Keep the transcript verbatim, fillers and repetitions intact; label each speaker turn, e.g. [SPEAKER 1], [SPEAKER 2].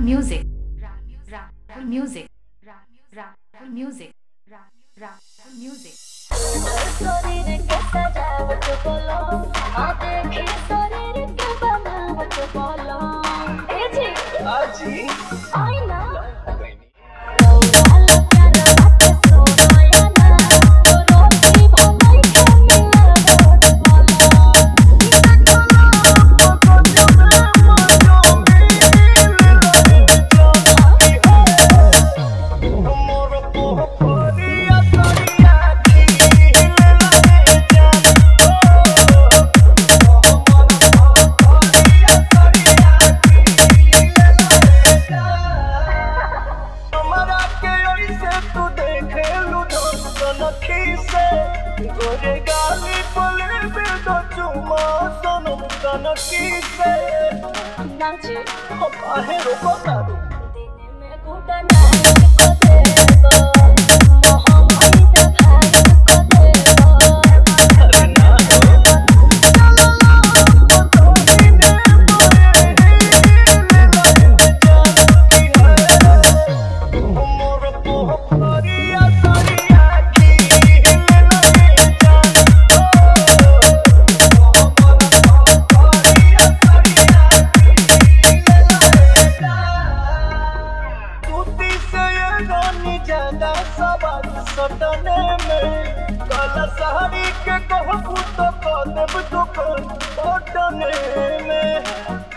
[SPEAKER 1] music, Rahul music, Rahul music, Rahul music.
[SPEAKER 2] शरीर के सजावट बोलो, आ देखी शरीर के बनावट बोलो। ए जी,
[SPEAKER 3] आजी,
[SPEAKER 2] आई ना।
[SPEAKER 3] गोरे गाली बोले बेदो चुमा सनम कनकी से
[SPEAKER 2] नाची
[SPEAKER 3] हो काहे रोको तारू
[SPEAKER 2] दिन में गुडा नाच को देखो मोहम्मद भाग को देखो
[SPEAKER 3] अरे ना हो तो दिन मोरे ले लगे जान की है मोर पोखरिया सरिया सटने में काला साड़ी के कहबू तो कदेब दुकान पटने में।